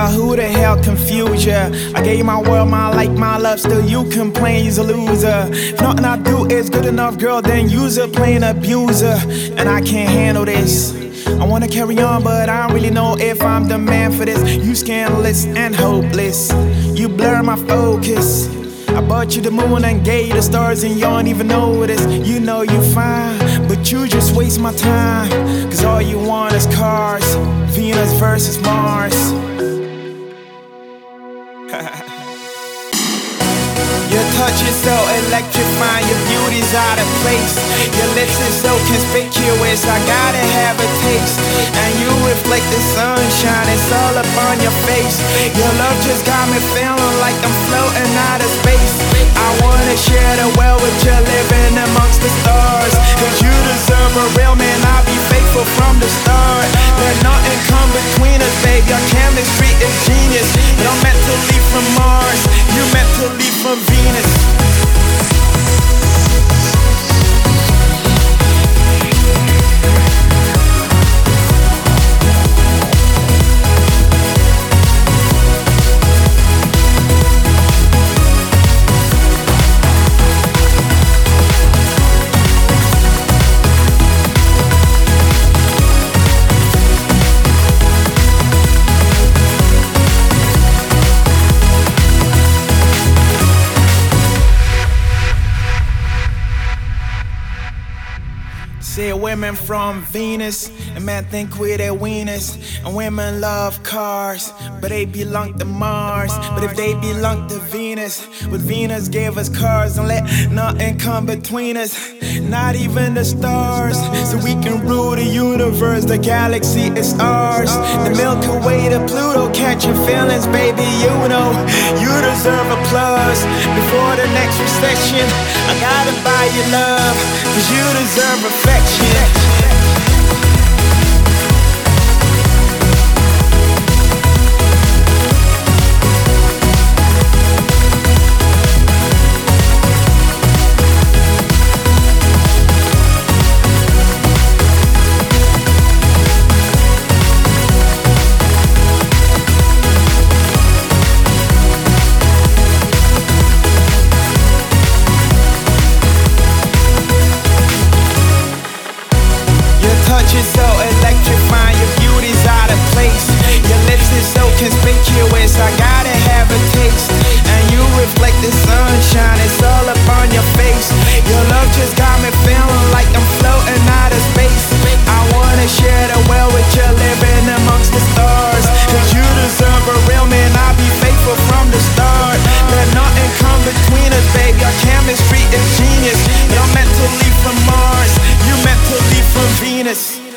Now who the hell confused ya? I gave you my world, my life, my love. Still you complain, you's a loser. If nothing I do is good enough, girl, then you's a plain abuser. And I can't handle this. I wanna carry on, but I don't really know if I'm the man for this. You scandalous and hopeless. You blur my focus. I bought you the moon and gave you the stars, and you don't even know this. You know you fine, but you just waste my time. Cause all you want is cars, Venus versus Mars. Your touch is so electrifying, your beauty's out of place. Your lips is so conspicuous, I gotta have a taste. And you reflect the sunshine, it's all up on your face. Your love just got me feeling like I'm floating out of space. I wanna share the world with you, living amongst the stars. Cause you deserve a real man, I'll be faithful from the start. There's nothing come between us, baby, our chemistry is genius. But I'm meant to leave from Mars, you meant to leave from Venus. Say women from Venus, and men think we're their wieners. And women love cars, but they belong to Mars. But if they belong to Venus, but Venus gave us cars and let nothing come between us, not even the stars. So we can rule the universe, the galaxy is ours. The Milky Way to Pluto, catching feelings, baby, you know you deserve applause. Before the next recession, I gotta buy you love, cause you deserve affection. You're so electrifying, your beauty's out of place. Your lips is so conspicuous, I gotta have a taste. And you reflect the sunshine, it's all up on your face. Your love just got me feeling like I'm floating out of space. I wanna share the world with you, living amongst the stars. Cause you deserve a real man, I'll be faithful from the start. Let nothing come between us, baby, our chemistry is genius. But I'm meant to leave from Mars, you meant to leave from Venus.